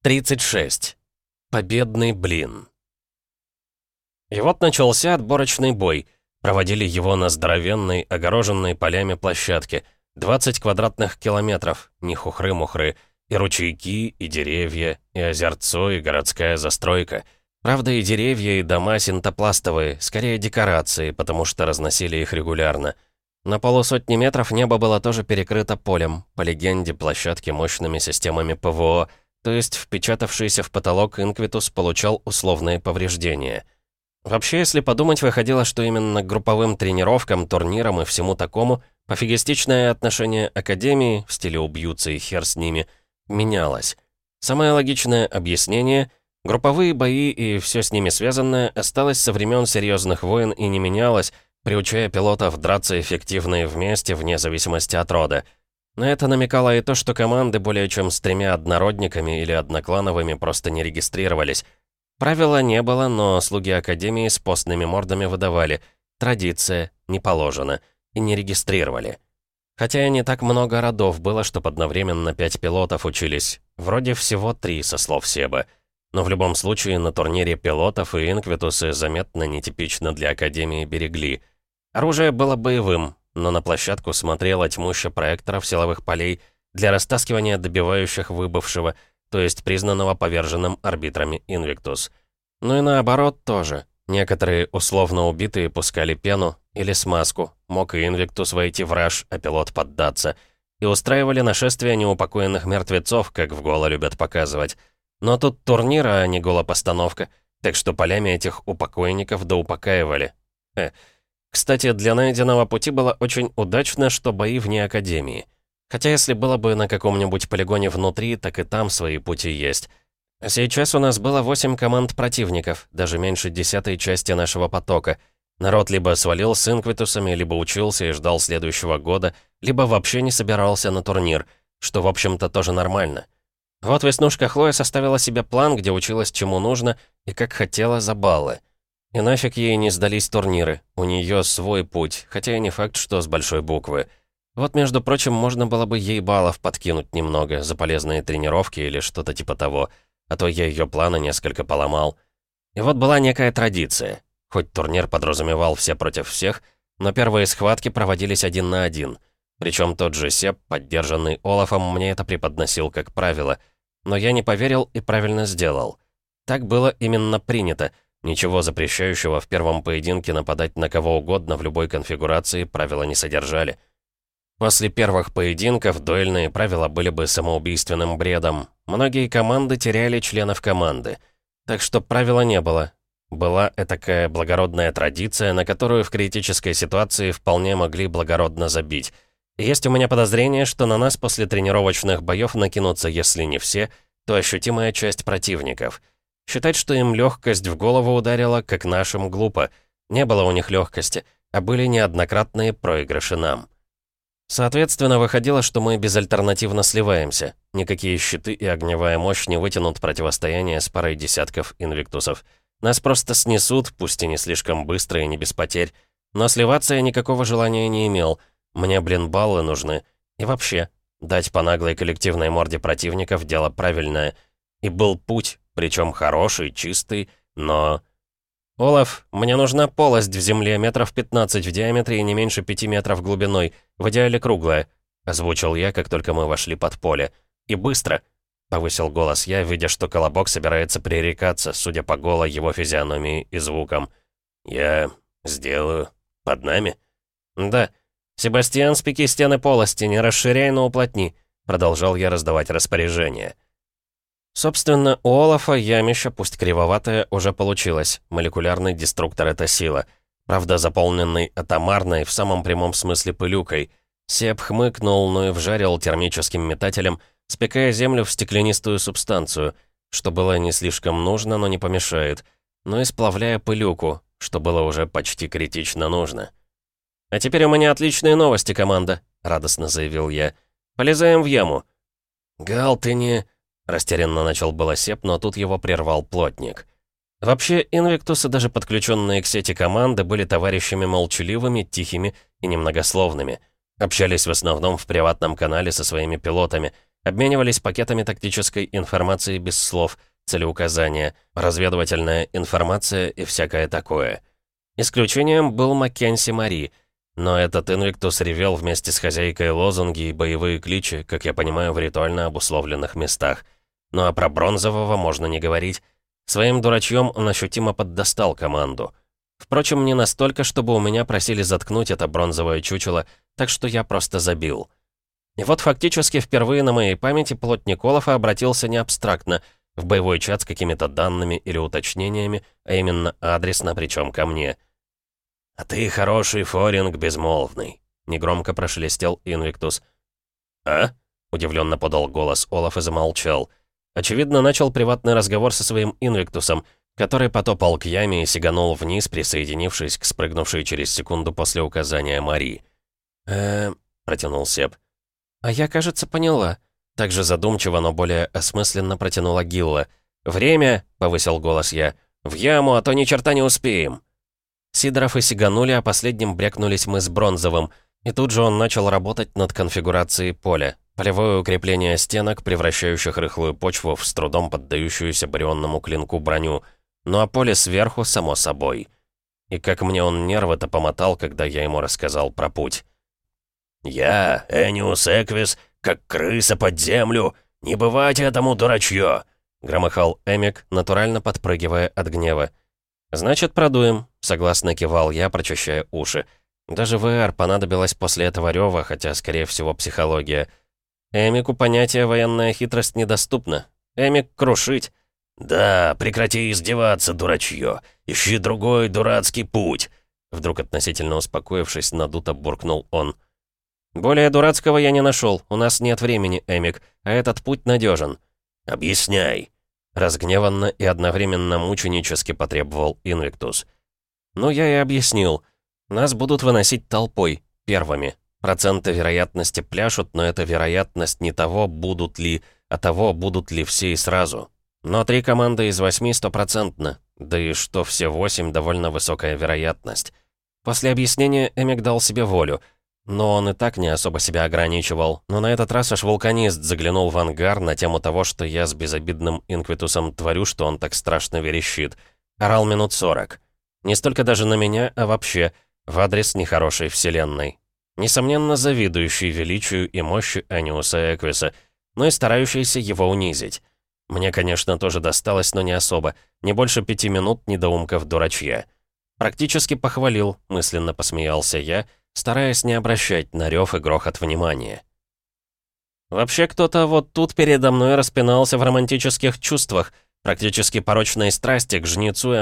36. Победный блин. И вот начался отборочный бой. Проводили его на здоровенной, огороженной полями площадке. 20 квадратных километров, ни хухры-мухры. И ручейки, и деревья, и озерцо, и городская застройка. Правда, и деревья, и дома синтопластовые, скорее декорации, потому что разносили их регулярно. На 50 метров небо было тоже перекрыто полем, по легенде, площадки мощными системами ПВО, то есть впечатавшийся в потолок Инквитус получал условные повреждения. Вообще, если подумать, выходило, что именно к групповым тренировкам, турнирам и всему такому пофигистичное отношение Академии, в стиле «убьются и хер с ними», менялось. Самое логичное объяснение — групповые бои и все с ними связанное осталось со времен серьезных войн и не менялось, приучая пилотов драться эффективно и вместе, вне зависимости от рода. На это намекало и то, что команды более чем с 3 однородниками или одноклановыми просто не регистрировались. Правила не было, но слуги Академии с постными мордами выдавали. Традиция, не положено. И не регистрировали. Хотя и не так много родов было, чтоб одновременно 5 пилотов учились. Вроде всего 3, со слов Себа. Но в любом случае на турнире пилотов и Инквитусы заметно нетипично для Академии берегли. Оружие было боевым, но на площадку смотрела тьмуща проекторов силовых полей для растаскивания добивающих выбывшего, то есть признанного поверженным арбитрами Инвиктус. Ну и наоборот тоже. Некоторые условно убитые пускали пену или смазку, мог и Инвиктус войти в раж, а пилот поддаться, и устраивали нашествие неупокоенных мертвецов, как в Голо любят показывать. Но тут турнир, а не голопостановка, так что полями этих упокойников доупокаивали. Кстати, для найденного пути было очень удачно, что бои вне Академии. Хотя если было бы на каком-нибудь полигоне внутри, так и там свои пути есть. А сейчас у нас было 8 команд противников, даже меньше 10-й части нашего потока. Народ либо свалил с Инквитусами, либо учился и ждал следующего года, либо вообще не собирался на турнир, что, в общем-то, тоже нормально. Вот Веснушка Хлоя составила себе план, где училась чему нужно и как хотела за баллы. И нафиг ей не сдались турниры, у нее свой путь, хотя и не факт, что с большой буквы. Вот, между прочим, можно было бы ей баллов подкинуть немного за полезные тренировки или что-то типа того, а то я ее планы несколько поломал. И вот была некая традиция. Хоть турнир подразумевал все против всех, но первые схватки проводились 1 на 1. Причем тот же Себ, поддержанный Олафом, мне это преподносил как правило. Но я не поверил и правильно сделал. Так было именно принято. Ничего запрещающего в первом поединке нападать на кого угодно в любой конфигурации правила не содержали. После первых поединков дуэльные правила были бы самоубийственным бредом. Многие команды теряли членов команды. Так что правила не было. Была этакая благородная традиция, на которую в критической ситуации вполне могли благородно забить. И есть у меня подозрение, что на нас после тренировочных боев накинутся, если не все, то ощутимая часть противников. Считать, что им легкость в голову ударила, как нашим, глупо. Не было у них легкости, а были неоднократные проигрыши нам. Соответственно, выходило, что мы безальтернативно сливаемся. Никакие щиты и огневая мощь не вытянут противостояние с парой десятков инвиктусов. Нас просто снесут, пусть и не слишком быстро и не без потерь. Но сливаться я никакого желания не имел. Мне, баллы нужны. И вообще, дать по наглой коллективной морде противников — дело правильное. И был путь, причем хороший, чистый, но... «Олаф, мне нужна полость в земле метров 15 в диаметре и не меньше 5 метров глубиной, в идеале круглая», — озвучил я, как только мы вошли под поле. «И быстро», — повысил голос я, видя, что Колобок собирается пререкаться, судя по голой его физиономии и звукам. «Я сделаю. Под нами?» «Да. Себастьян, спеки стены полости, не расширяй, но уплотни», — продолжал я раздавать распоряжения. Собственно, у Олафа ямища, пусть кривоватая, уже получилось. Молекулярный деструктор — это сила. Правда, заполненный атомарной, в самом прямом смысле пылюкой. Себ хмыкнул, но и вжарил термическим метателем, спекая землю в стеклянистую субстанцию, что было не слишком нужно, но не помешает, но и сплавляя пылюку, что было уже почти критично нужно. «А теперь у меня отличные новости, команда», — радостно заявил я. «Полезаем в яму». «Гал, ты не...» Растерянно начал было Себ, но тут его прервал плотник. Вообще, инвиктусы, даже подключенные к сети команды, были товарищами молчаливыми, тихими и немногословными. Общались в основном в приватном канале со своими пилотами. Обменивались пакетами тактической информации без слов, целеуказания, разведывательная информация и всякое такое. Исключением был Маккенси Мари, но этот Инвиктус ревел вместе с хозяйкой лозунги и боевые кличи, как я понимаю, в ритуально обусловленных местах. Ну а про Бронзового можно не говорить. Своим дурачьем он ощутимо поддостал команду. Впрочем, не настолько, чтобы у меня просили заткнуть это бронзовое чучело, так что я просто забил. И вот фактически впервые на моей памяти плотник Олафа обратился не абстрактно, в боевой чат с какими-то данными или уточнениями, а именно адресно, причем ко мне. «А ты хороший форинг безмолвный», — негромко прошелестел Инвиктус. «А?» — удивленно подал голос Олаф и замолчал. Очевидно, начал приватный разговор со своим Инвиктусом, который потопал к яме и сиганул вниз, присоединившись к спрыгнувшей через секунду после указания Мари. Протянул Себ. «А я, кажется, поняла». Также задумчиво, но более осмысленно протянула Гилла. «Время!» — повысил голос я. «В яму, а то ни черта не успеем!» Сидоров и сиганули, а последним брякнулись мы с Бронзовым. И тут же он начал работать над конфигурацией поля. Полевое укрепление стенок, превращающих рыхлую почву в с трудом поддающуюся барионному клинку броню. Ну а поле сверху, само собой. И как мне он нервы-то помотал, когда я ему рассказал про путь. «Я, Эниус Эквис, как крыса под землю! Не бывать этому, дурачье!» — громыхал Эмик, натурально подпрыгивая от гнева. «Значит, продуем», — согласно кивал я, прочищая уши. Даже ВР понадобилось после этого рёва, хотя, скорее всего, психология. Эмику понятие «военная хитрость» недоступно. Эмик крушить. «Да, прекрати издеваться, дурачье! Ищи другой дурацкий путь!» Вдруг относительно успокоившись, надуто буркнул он. «Более дурацкого я не нашел. У нас нет времени, Эмик, а этот путь надежен. «Объясняй!» Разгневанно и одновременно мученически потребовал Инвиктус. «Ну, я и объяснил. Нас будут выносить толпой, первыми. Проценты вероятности пляшут, но эта вероятность не того, будут ли, а того, будут ли все и сразу. Но 3 команды из 8 стопроцентно. Да и что все 8 довольно высокая вероятность». После объяснения Эмик дал себе волю. Но он и так не особо себя ограничивал. Но на этот раз аж вулканист заглянул в ангар на тему того, что я с безобидным Инквитусом творю, что он так страшно верещит. Орал минут 40. Не столько даже на меня, а вообще, в адрес нехорошей вселенной. Несомненно, завидующий величию и мощи Эниуса Эквиса, но и старающийся его унизить. Мне, конечно, тоже досталось, но не особо. Не больше 5 минут недоумков дурачья. Практически похвалил, мысленно посмеялся я, стараясь не обращать на рёв и грохот внимания. Вообще кто-то вот тут передо мной распинался в романтических чувствах, практически порочной страсти к жнецу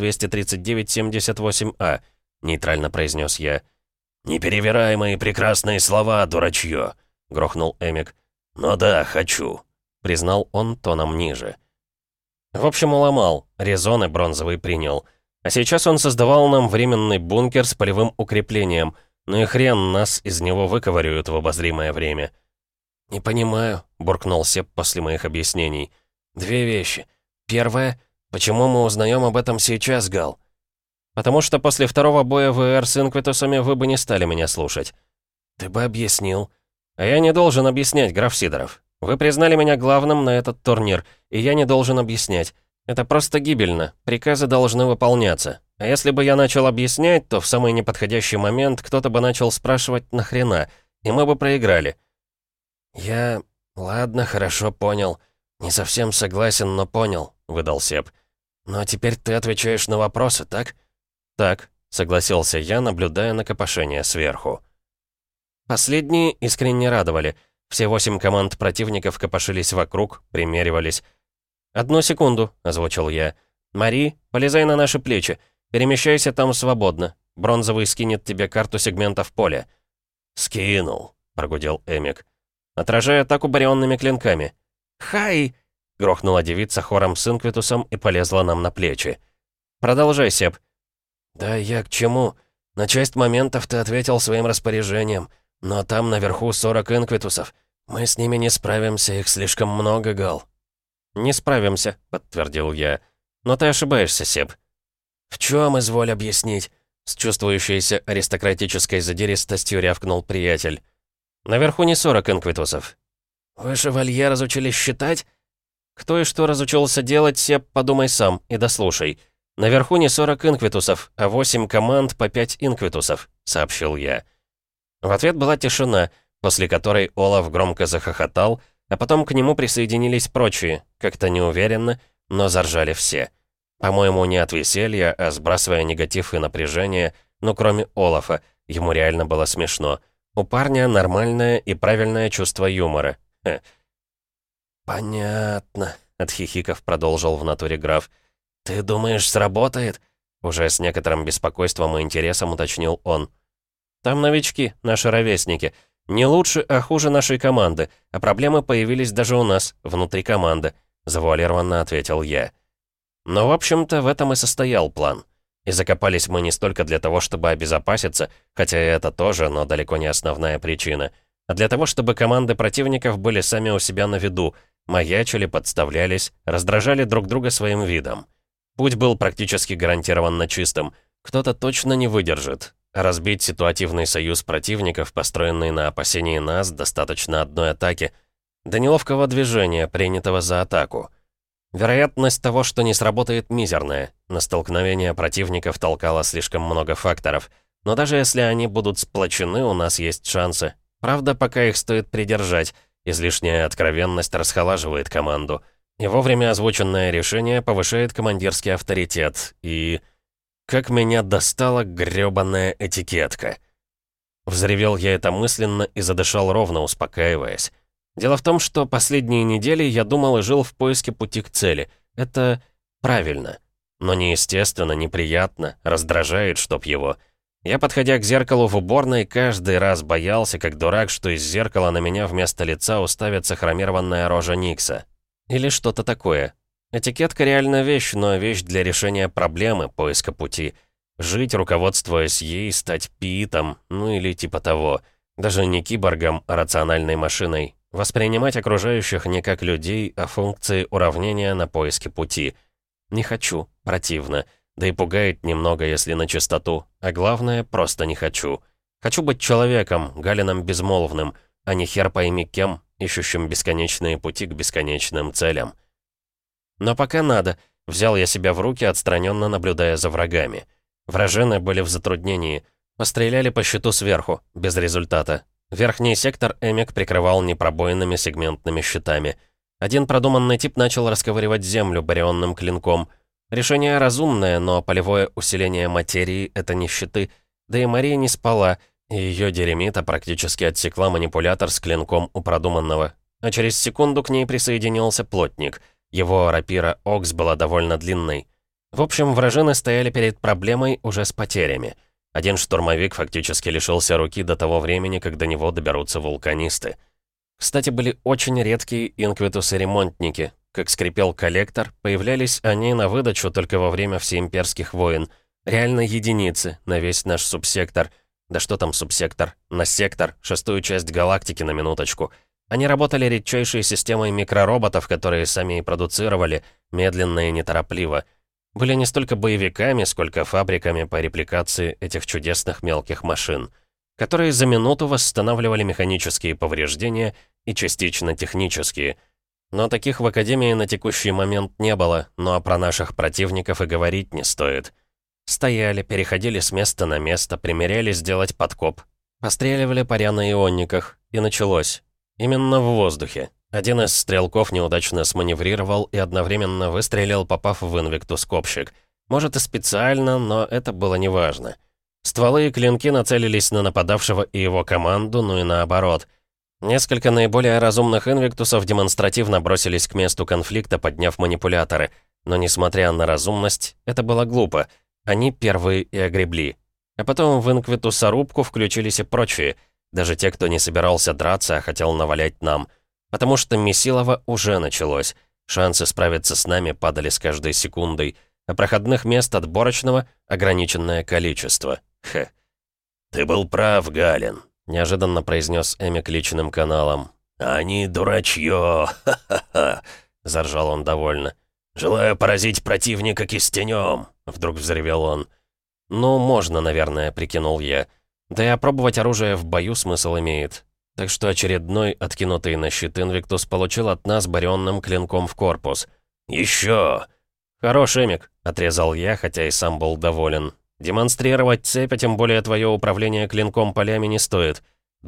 МК-239-78А, нейтрально произнес я. «Не перевирай мои прекрасные слова, дурачье!» — грохнул Эмик. «Но да, хочу», — признал он тоном ниже. В общем, уломал, резоны Бронзовый принял. А сейчас он создавал нам временный бункер с полевым укреплением, ну и хрен нас из него выковыривают в обозримое время. «Не понимаю», — буркнул Себ после моих объяснений. «2 вещи. Первое, почему мы узнаем об этом сейчас, Гал?» «Потому что после второго боя ВР с Инквитусами вы бы не стали меня слушать». «Ты бы объяснил». «А я не должен объяснять, граф Сидоров. Вы признали меня главным на этот турнир, и я не должен объяснять. Это просто гибельно. Приказы должны выполняться. А если бы я начал объяснять, то в самый неподходящий момент кто-то бы начал спрашивать «нахрена?», и мы бы проиграли». Ладно, хорошо, понял. Не совсем согласен, но понял», — выдал Себ. «Но теперь ты отвечаешь на вопросы, так?» «Так», — согласился я, наблюдая на копошение сверху. Последние искренне радовали. Все 8 команд противников копошились вокруг, примеривались. «Одну секунду», — озвучил я. «Мари, полезай на наши плечи. Перемещайся там свободно. Бронзовый скинет тебе карту сегментов поля». «Скинул», — прогудел Эмик. «Отражай атаку барионными клинками». «Хай!» — грохнула девица хором с Инквитусом и полезла нам на плечи. «Продолжай, Себ». «Да я к чему? На часть моментов ты ответил своим распоряжением. Но там наверху 40 Инквитусов. Мы с ними не справимся, их слишком много, Гал». «Не справимся», — подтвердил я. «Но ты ошибаешься, Себ». «В чем, изволь объяснить?» С чувствующейся аристократической задиристостью рявкнул приятель. «Наверху не 40 инквитусов». «Вы, шевалье, разучились считать?» «Кто и что разучился делать, Сеп, подумай сам и дослушай. Наверху не 40 инквитусов, а 8 команд по 5 инквитусов», — сообщил я. В ответ была тишина, после которой Олаф громко захохотал, а потом к нему присоединились прочие, как-то неуверенно, но заржали все. По-моему, не от веселья, а сбрасывая негатив и напряжение, но кроме Олафа, ему реально было смешно. У парня нормальное и правильное чувство юмора. Хе. «Понятно», — отхихиков продолжил в натуре граф. «Ты думаешь, сработает?» Уже с некоторым беспокойством и интересом уточнил он. «Там новички, наши ровесники. Не лучше, а хуже нашей команды, а проблемы появились даже у нас, внутри команды», — завуалированно ответил я. Но, в общем-то, в этом и состоял план. И закопались мы не столько для того, чтобы обезопаситься, хотя и это тоже, но далеко не основная причина, а для того, чтобы команды противников были сами у себя на виду, маячили, подставлялись, раздражали друг друга своим видом. Путь был практически гарантированно чистым. Кто-то точно не выдержит. Разбить ситуативный союз противников, построенный на опасении нас, достаточно одной атаки. До неловкого движения, принятого за атаку. Вероятность того, что не сработает, мизерная. На столкновение противников толкало слишком много факторов. Но даже если они будут сплочены, у нас есть шансы. Правда, пока их стоит придержать. Излишняя откровенность расхолаживает команду. И вовремя озвученное решение повышает командирский авторитет. И... как меня достала грёбаная этикетка. Взревел я это мысленно и задышал ровно, успокаиваясь. Дело в том, что последние недели я думал и жил в поиске пути к цели. Это правильно. Но неестественно, неприятно, раздражает, чтоб его. Я, подходя к зеркалу в уборной, каждый раз боялся, как дурак, что из зеркала на меня вместо лица уставится хромированная рожа Никса. Или что-то такое. Этикетка реально вещь, но вещь для решения проблемы, поиска пути. Жить, руководствуясь ей, стать пиитом, ну или типа того. Даже не киборгом, а рациональной машиной. Воспринимать окружающих не как людей, а функции уравнения на поиске пути. Не хочу, противно. Да и пугает немного, если на чистоту. А главное, просто не хочу. Хочу быть человеком, Галином безмолвным, а не хер пойми кем, ищущим бесконечные пути к бесконечным целям. Но пока надо. Взял я себя в руки, отстраненно наблюдая за врагами. Вражины были в затруднении. Постреляли по щиту сверху, без результата. Верхний сектор Эмик прикрывал непробойными сегментными щитами. Один продуманный тип начал расковыривать землю барионным клинком. Решение разумное, но полевое усиление материи — это не щиты. Да и Мария не спала, и ее деремита практически отсекла манипулятор с клинком у продуманного. А через секунду к ней присоединился плотник. Его рапира Окс была довольно длинной. В общем, вражины стояли перед проблемой уже с потерями. Один штурмовик фактически лишился руки до того времени, как до него доберутся вулканисты. Кстати, были очень редкие инквитусы-ремонтники. Как скрипел коллектор, появлялись они на выдачу только во время всеимперских войн. Реально единицы на весь наш субсектор. Да что там субсектор? На сектор, шестую часть галактики на минуточку. Они работали редчайшей системой микророботов, которые сами и продуцировали, медленно и неторопливо. Были не столько боевиками, сколько фабриками по репликации этих чудесных мелких машин, которые за минуту восстанавливали механические повреждения и частично технические. Но таких в Академии на текущий момент не было, ну а про наших противников и говорить не стоит. Стояли, переходили с места на место, примеряли сделать подкоп. Постреливали паря на ионниках, и началось. Именно в воздухе. Один из стрелков неудачно сманеврировал и одновременно выстрелил, попав в инвиктус-копщик. Может и специально, но это было неважно. Стволы и клинки нацелились на нападавшего и его команду, ну и наоборот. Несколько наиболее разумных инвиктусов демонстративно бросились к месту конфликта, подняв манипуляторы. Но несмотря на разумность, это было глупо. Они первые и огребли. А потом в инквитусорубку включились и прочие. Даже те, кто не собирался драться, а хотел навалять нам. Потому что месилово уже началось. Шансы справиться с нами падали с каждой секундой. А проходных мест отборочного ограниченное количество. Хе. «Ты был прав, Галин», — неожиданно произнес Эмик личным каналом. «Они дурачье, ха-ха-ха», — заржал он довольно. «Желаю поразить противника кистенем», — вдруг взревел он. «Ну, можно, наверное», — прикинул я. Да и опробовать оружие в бою смысл имеет. Так что очередной, откинутый на щит Инвиктус получил от нас барионным клинком в корпус. «Еще!» «Хорош, Эмик», — отрезал я, хотя и сам был доволен. «Демонстрировать цепь, а тем более твое управление клинком полями не стоит».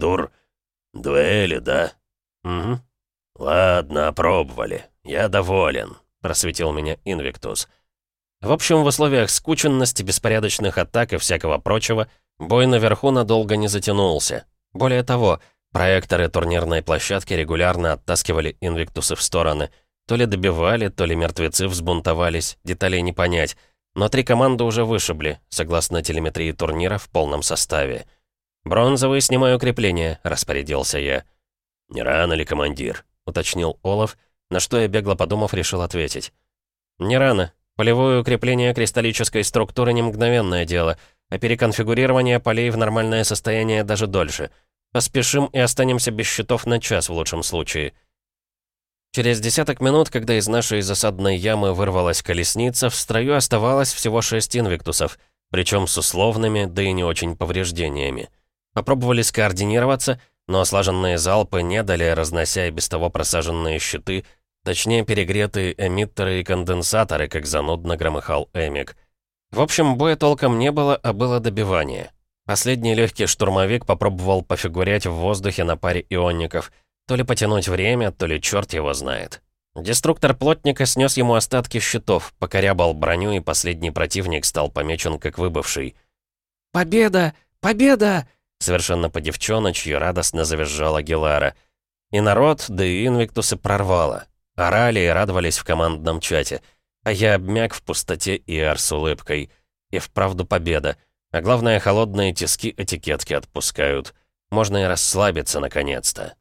Дуэли, да?» «Угу». «Ладно, опробовали. Я доволен», — просветил меня Инвиктус. В общем, в условиях скученности, беспорядочных атак и всякого прочего, бой наверху надолго не затянулся. Более того, проекторы турнирной площадки регулярно оттаскивали Инвиктусы в стороны. То ли добивали, то ли мертвецы взбунтовались, деталей не понять. Но 3 команды уже вышибли, согласно телеметрии турнира, в полном составе. «Бронзовый, снимаю крепление», — распорядился я. «Не рано ли, командир?» — уточнил Олаф, на что я, бегло подумав, решил ответить. «Не рано. Полевое укрепление кристаллической структуры не мгновенное дело, а переконфигурирование полей в нормальное состояние даже дольше. Поспешим и останемся без щитов на час в лучшем случае». Через десяток минут, когда из нашей засадной ямы вырвалась колесница, в строю оставалось всего 6 инвиктусов, причем с условными, да и не очень повреждениями. Попробовали скоординироваться, но слаженные залпы не дали, разнося и без того просаженные щиты, точнее перегретые эмиттеры и конденсаторы, как занудно громыхал Эмик. В общем, боя толком не было, а было добивание. Последний легкий штурмовик попробовал пофигурять в воздухе на паре ионников. То ли потянуть время, то ли черт его знает. Деструктор плотника снес ему остатки щитов, покорябал броню, и последний противник стал помечен как выбывший. «Победа! Победа!» Совершенно по-девчоночьи радостно завизжала Гелара. И народ, да и инвиктусы прорвало. Орали и радовались в командном чате. А я обмяк в пустоте и с улыбкой. И вправду победа. А главное, холодные тиски этикетки отпускают. Можно и расслабиться наконец-то.